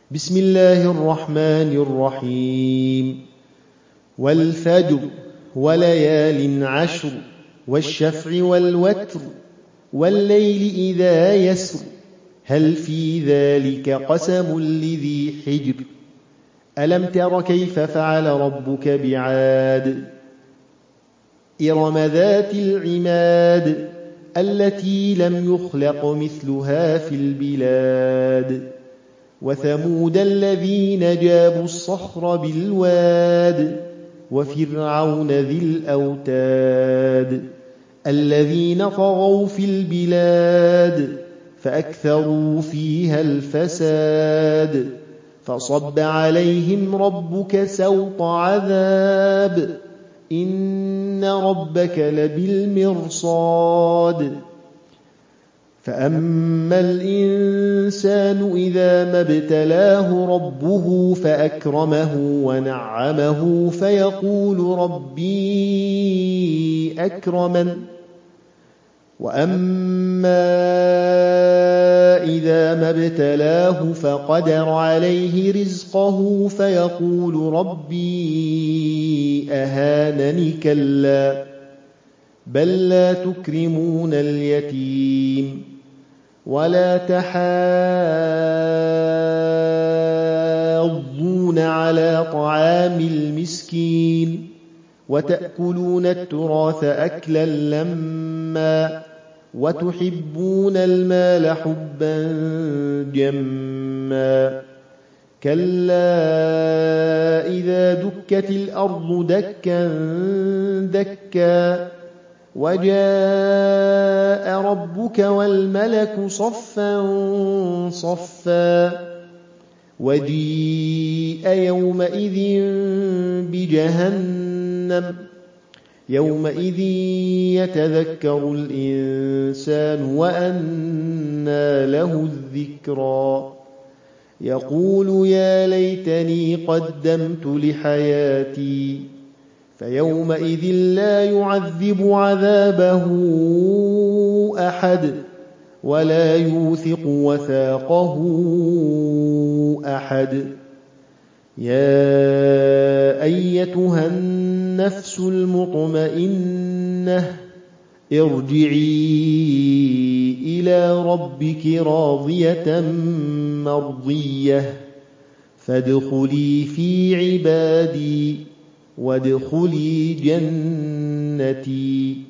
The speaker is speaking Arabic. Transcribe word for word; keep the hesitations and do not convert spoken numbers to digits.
بسم الله الرحمن الرحيم والفجر وليال عشر والشفع والوتر والليل إذا يسر هل في ذلك قسم لذي حجر ألم تر كيف فعل ربك بعاد إرم ذات العماد التي لم يخلق مثلها في البلاد وثمود الذين جابوا الصخر بالواد وفرعون ذي الأوتاد الذين طغوا في البلاد فأكثروا فيها الفساد فصب عليهم ربك سوط عذاب إن ربك لبالمرصاد فأما الإنسان إذا ما ابتلاه ربه فأكرمه ونعمه فيقول ربي أكرمن وأما إذا ما ابتلاه فقدر عليه رزقه فيقول ربي أهانني كلا بل لا تكرمون اليتيم ولا تحاضون على طعام المسكين وتأكلون التراث أكلا لما وتحبون المال حبا جما كلا إذا دكت الأرض دكا دكا وجاء ربك والملك صفا صفا وجيء يومئذ بجهنم يومئذ يتذكر الإنسان وأنى له الذكرى يقول يا ليتني قدمت لحياتي فيومئذ لا يعذب عذابه أحد ولا يوثق وثاقه أحد يا أيتها النفس المطمئنة ارجعي إلى ربك راضية مرضية فادخلي في عبادي وادخلي جنتي